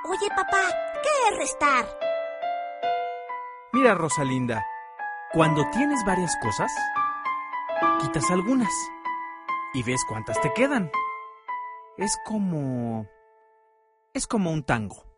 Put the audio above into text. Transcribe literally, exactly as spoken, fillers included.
Oye, papá, ¿qué es restar? Mira, Rosalinda, cuando tienes varias cosas, quitas algunas y ves cuántas te quedan. Es como... es como un tango.